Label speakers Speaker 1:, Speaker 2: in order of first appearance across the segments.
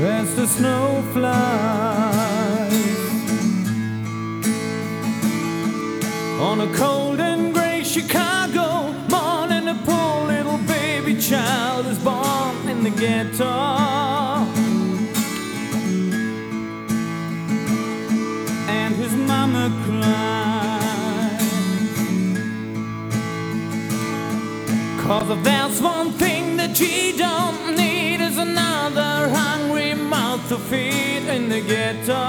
Speaker 1: as the snow flies on a cold and gray Chicago morning. A poor little baby child is born in the ghetto, and his mama cries, 'cause if there's one thing that she don't need is another hungry mouth to feed in the ghetto.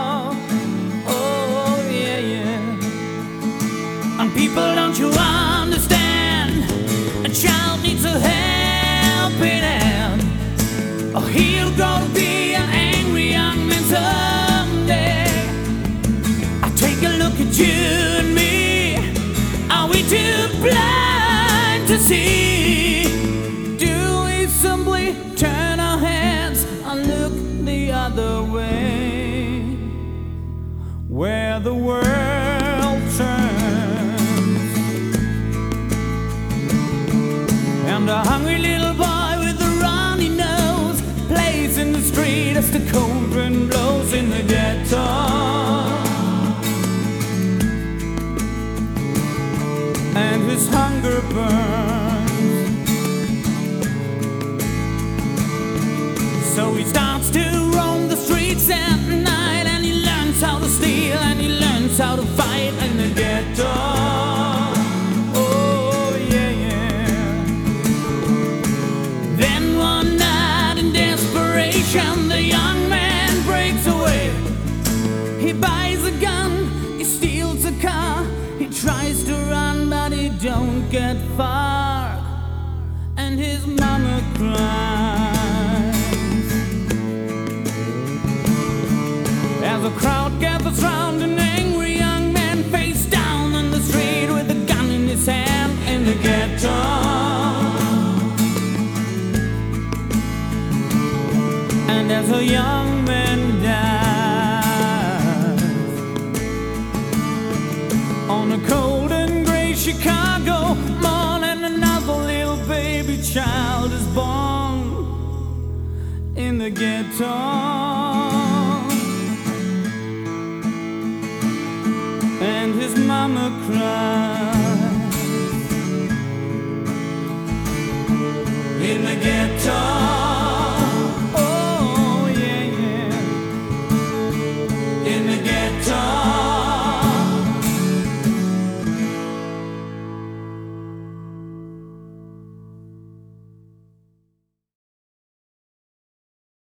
Speaker 1: Oh yeah, yeah. And people, don't you understand? A child needs a helping hand, or he'll grow to be an angry young man someday. I take a look at you and me. Are we too blind to see? Do we simply turn our heads and look the other way, where the world turns, and a hungry little boy with a runny nose plays in the street as the cold wind blows in the ghetto? And his hunger burns, so he starts to roam the streets at night, and he learns how to steal, and he learns how to fight in the ghetto. Oh yeah, yeah. Then one night in desperation, the young man breaks away. He buys a gun, he steals a car, he tries to run but he don't get far, and his mama cries as a crowd gathers round an angry young man face down on the street with a gun in his hand in the ghetto. And as a young man dies on a cold and gray Chicago morning, another little baby child is born in the ghetto. And his mama cries.